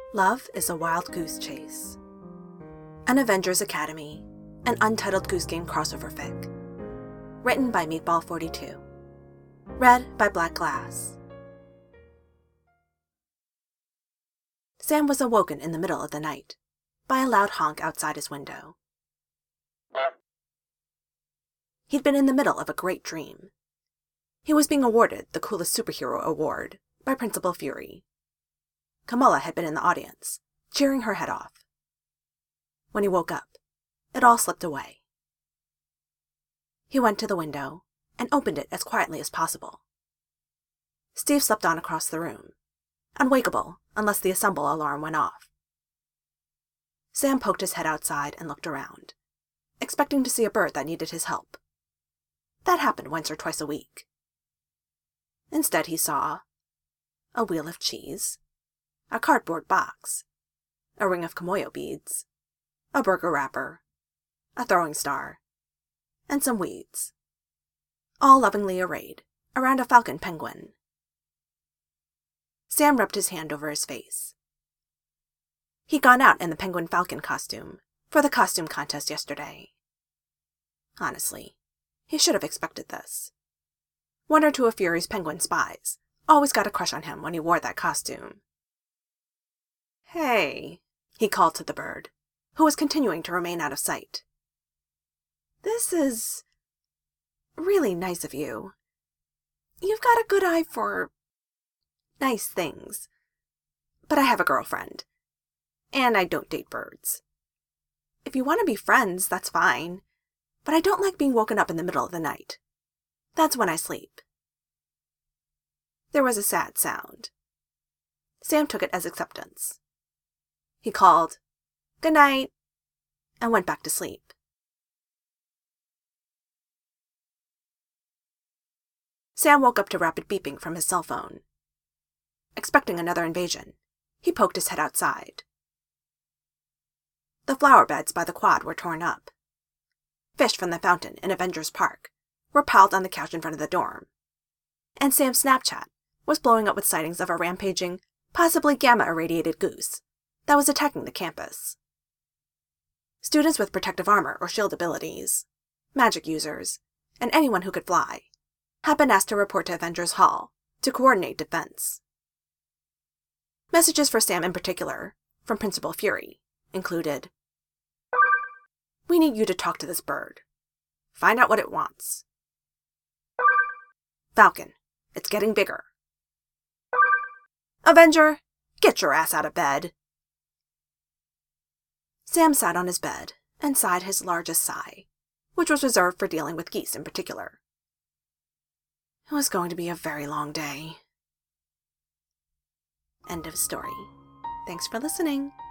Love is a Wild Goose Chase. An Avengers Academy, an Untitled Goose Game crossover fic. Written by Meatball42. Read by Black Glass. Sam was awoken in the middle of the night by a loud honk outside his window. He'd been in the middle of a great dream. He was being awarded the Coolest Superhero Award by Principal Fury. Kamala had been in the audience, cheering her head off. When he woke up, it all slipped away. He went to the window and opened it as quietly as possible. Steve slept on across the room, unwakeable unless the assemble alarm went off. Sam poked his head outside and looked around, expecting to see a bird that needed his help. That happened once or twice a week. Instead he saw a wheel of cheese, a cardboard box, a ring of Kimoyo beads, a burger wrapper, a throwing star, and some weeds, all lovingly arrayed around a falcon penguin. Sam rubbed his hand over his face. He'd gone out in the penguin falcon costume for the costume contest yesterday. Honestly, he should have expected this. One or two of Fury's penguin spies always got a crush on him when he wore that costume. "Hey," he called to the bird, who was continuing to remain out of sight. "This is really nice of you. You've got a good eye for nice things. But I have a girlfriend, and I don't date birds. If you want to be friends, that's fine, but I don't like being woken up in the middle of the night. That's when I sleep." There was a sad sound. Sam took it as acceptance. He called, "Good night," and went back to sleep. Sam woke up to rapid beeping from his cell phone. Expecting another invasion, he poked his head outside. The flower beds by the quad were torn up. Fish from the fountain in Avengers Park were piled on the couch in front of the dorm. And Sam's Snapchat was blowing up with sightings of a rampaging, possibly gamma-irradiated goose that was attacking the campus. Students with protective armor or shield abilities, magic users, and anyone who could fly had been asked to report to Avengers Hall to coordinate defense. Messages for Sam in particular, from Principal Fury, included, "We need you to talk to this bird. Find out what it wants. Falcon, it's getting bigger. Avenger, get your ass out of bed." Sam sat on his bed and sighed his largest sigh, which was reserved for dealing with geese in particular. It was going to be a very long day. End of story. Thanks for listening.